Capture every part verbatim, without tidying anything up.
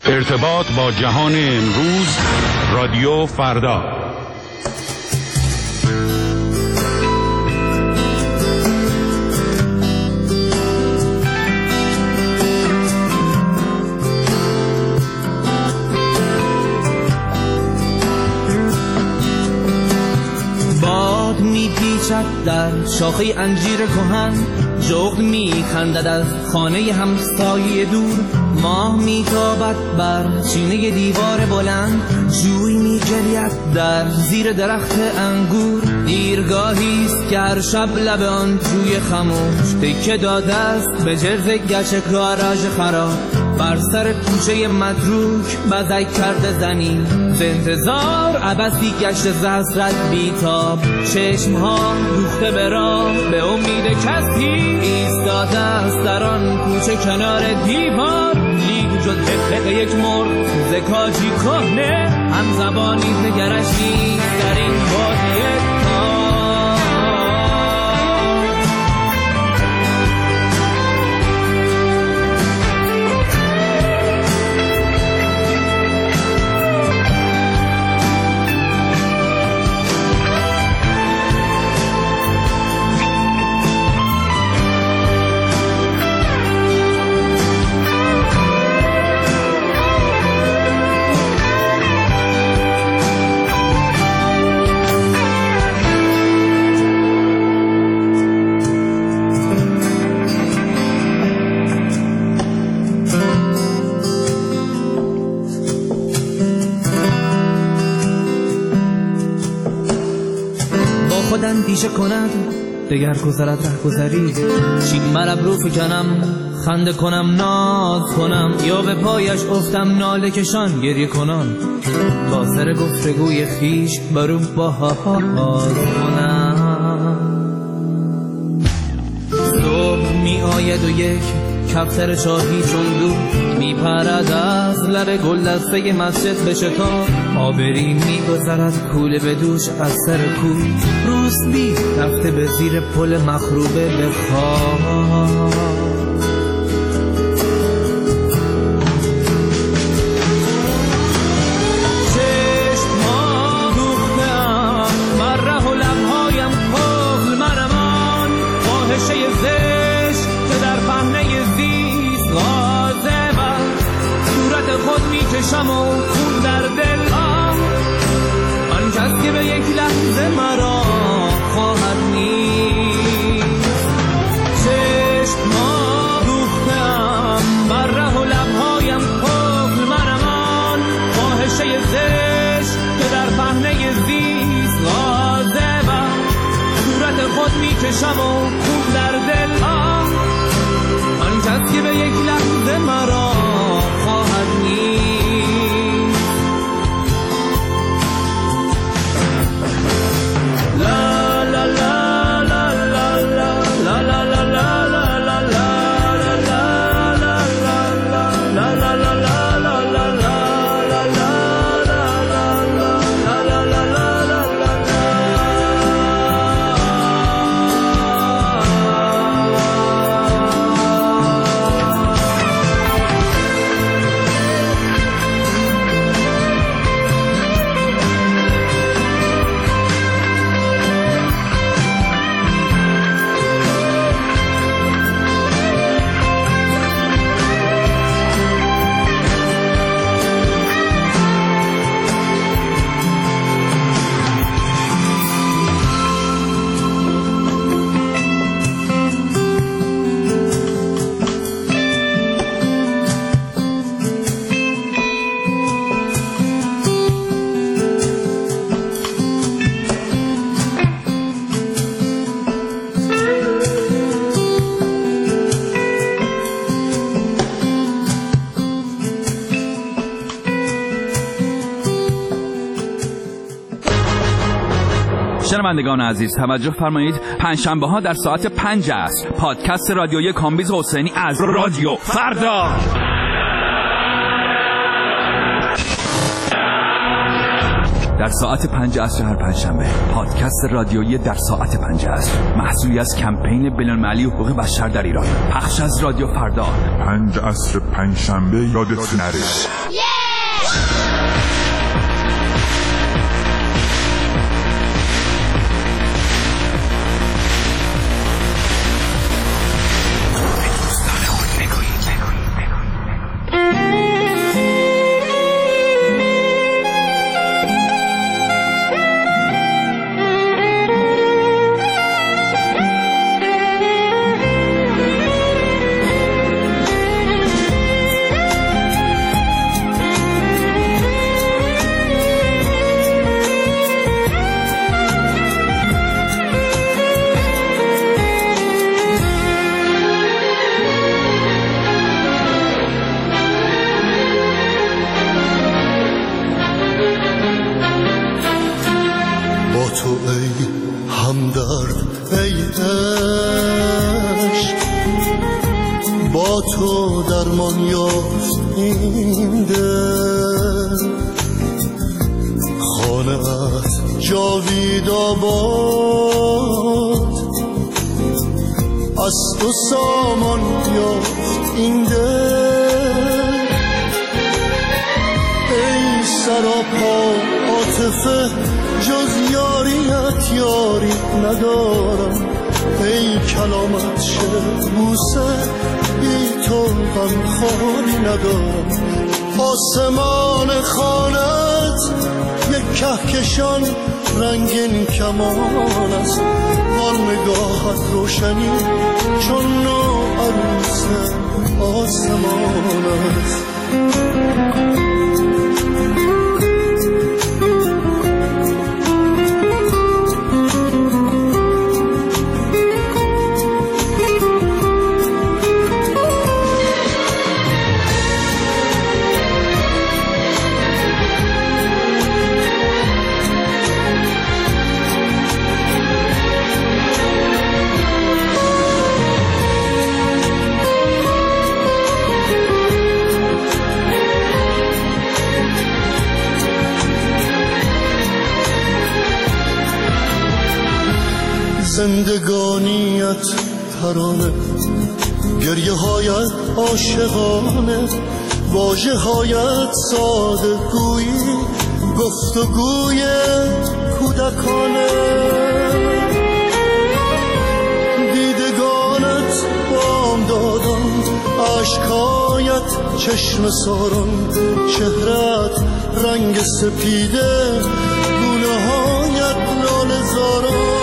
ارتباط با جهان امروز، رادیو فردا. باد میپیچد در شاخه انجیر کهن، جغد میخندد از خانه همسایه دور، ماه میتابد بر چینه دیوار بلند، جوی میجرید در زیر درخت انگور. دیرگاهیست که هر شب لب آن جوی خموش تکه داده است به جرز گچ گاراژ خراب. بر سر کوچه متروک بزک کرده زنی ز انتظار، عبثی گشت زحسرت بیتاب. چشمها دوخته به راه به امید کسی ایستاده است در آن کوچه کنار دیوار. لیگ جز افق یک مرغ ز کاجی کهنه، هم زبانی نگرش نیست در این بادیه. اندیشه کند دگر گذرد ره گذری، چین مرب رو فکنم خنده کنم ناز کنم، یا به پایش افتم ناله کشان گریه کنم، تا سر گفتگوی خیش برو باز کنم. صبح می آید و یک کفتر شاهی چون دو می پرد از لب گل دسته مسجد به شتاب. آبری می گذرد کوله به دوش از سر کوی، روسبی رفته به زیر پل مخروبه به خواب. چشم‌ها دوخته‌ام بر ره و لب‌هایم قفل مرمان، فاحشه زشت که در پهنه زیست غاضبم، صورت خود میکشم و خون در دل آم. آن کس که به یک لحظه مرا خواهد نیست. چشم‌ها دوخته‌ام بر ره و لب‌هایم قفل مرمان، فاحشه زشت که در پهنه زیست غاضبم، صورت خود میکشم و خون در دل آم. آن کس که به یک لحظه مرا خواهد نیست. لا لا لا لا لا لا لا لا لا لا شنوندگان عزیز توجه فرمایید، پنجشنبه ها در ساعت پنج است پادکست رادیویی کامبیز حسینی از رادیو فردا. در ساعت پنج عصر هر پنجشنبه. پادکست رادیویی در ساعت پنج عصر، محصولی از کمپین بین‌المللی حقوق بشر در ایران. پخش از رادیو فردا. پنج عصر پنجشنبه یادت نره. آسمان خانت یک کهکشان رنگین کمان است، آن نگاهت روشنی چون نو عروس آسمان است. زندگانیت ترانه، گریه هایت عاشقانه، واژه هایت ساده گویی، گفتگوی کودکانه. دیدگانت بام دادم، عشقایت چشم ساران، چهرت رنگ سپیده، گونه هایت لاله زاران.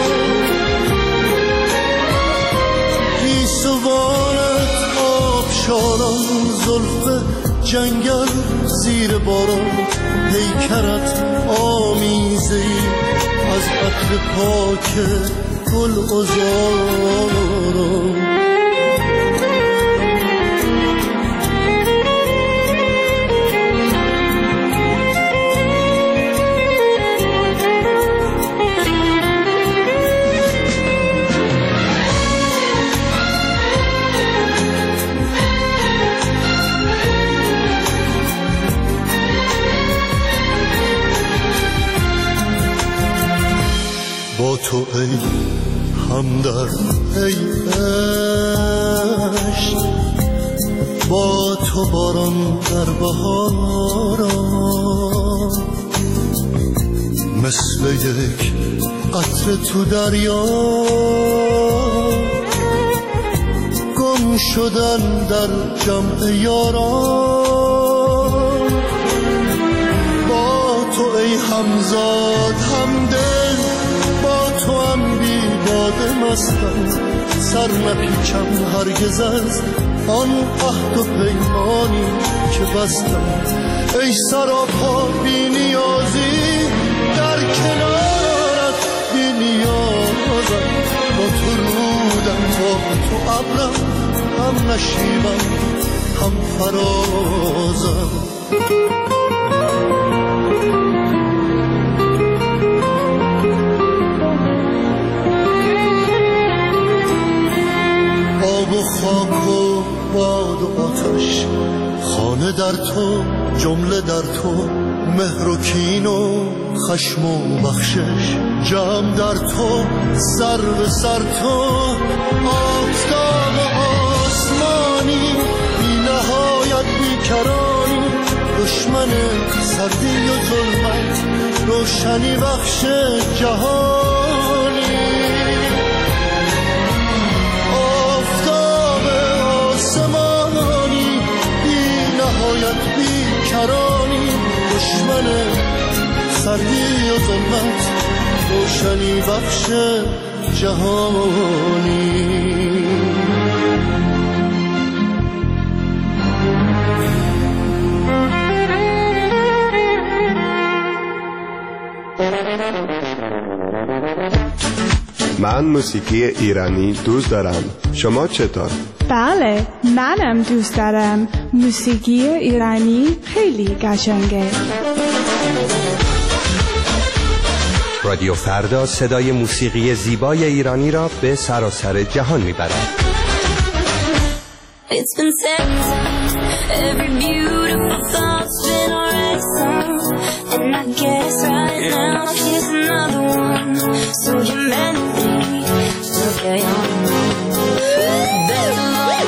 سوانت آبشاران، زلف جنگل زیر باران، پیکرت آمیزه‌ای از عطر پاک گل عذاران. با تو ای همدرد، ای عشق، با تو باران در بهاران، مثل یک قطره تو دریا، گم شدن در جمع یاران. با تو ای همزاد همدل، با تو هم بی باده مستم، سر نپیچم هرگز از آن عهد و پیمانی که بستم. ای سراپا بی نیازی، در کنارت بی نیازم، با تو رودم، با تو ابرم، هم نشیبم هم فرازم. آب و خاک و باد و آتش، خانه خانه در تو، جمله در تو، مهر و کین و خشم و بخشش جمع در تو، سر به سر تو، آفتاب آسمانی بی نهایت بیکرانی، دشمن سردی و ظلمت، روشنی بخش جهانی. آفتاب آسمانی بی نهایت بیکرانی، دشمن سردی و ظلمت، روشنی بخش جهانی. من موسیقی ایرانی دوست دارم. شما چطور؟ بله، منم دوست دارم. موسیقی ایرانی خیلی قشنگه. رادیو فردا صدای موسیقی زیبای ایرانی را به سراسر جهان میبرد. It's been said, every beautiful thought's been already sung, and I guess right now here's another one. So humanity, still carry on. Best of all,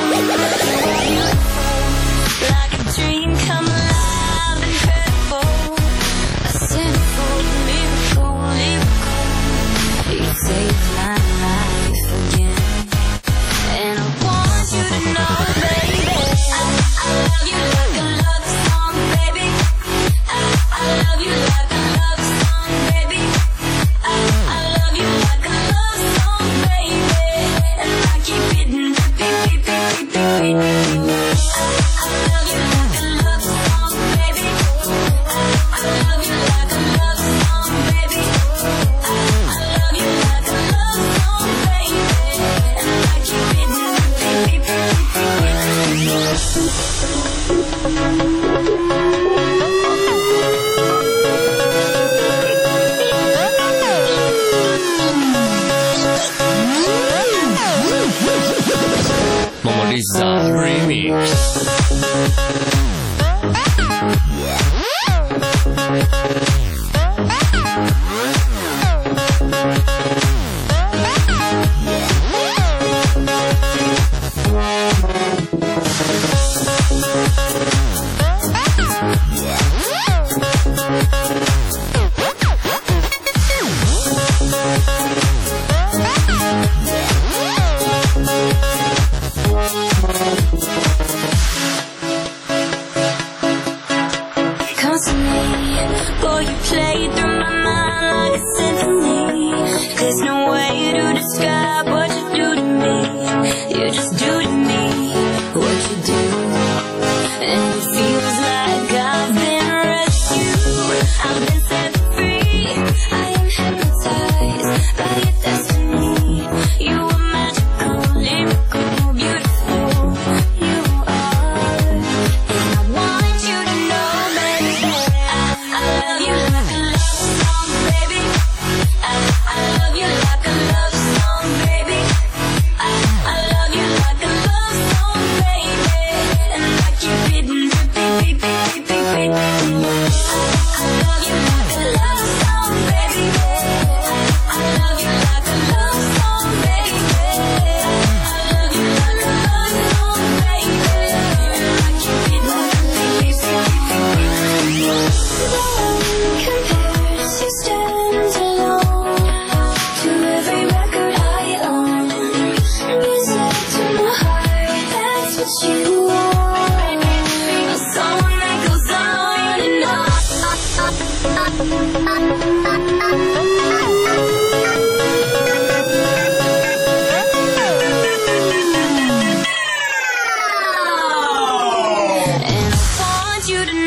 like a dream come alive, incredible, a sinful miracle, miracle. You saved my life again, and I want you to know, baby, I, I love you like a love song, baby. I, I love you like a love song, baby. I, I love you like a love song, baby. And I keep hitting repeat, repeat, repeat, repeat. I, I love you like a love song, baby. I, I love you like a love song, baby. I, I love you like a love song, baby. And I keep hitting repeat, repeat, repeat, repeat. Mama Lisa Remix. Boy, you play through my mind like a symphony. There's no way to describe what you do to me. You just do to me what you do, and it feels like I've been rescued. I've been set free. I am hypnotized by your destiny. You are magical, lyrical, beautiful. You are, and I want you to know, baby, I, I love you like a love song, baby. I, I love you like a love song, baby. I, I love you like a love song, baby. And I keep hitting repeat, repeat, repeat, repeat. I, I love you like a love song, baby. I, I love you like a love song, baby. I love you like a love song, baby. And I keep hitting repeat, repeat, repeat, repeat. Compares, you stand alone to every record I own. Music to my heart, that's what you are. A song that goes on and on. And I want you to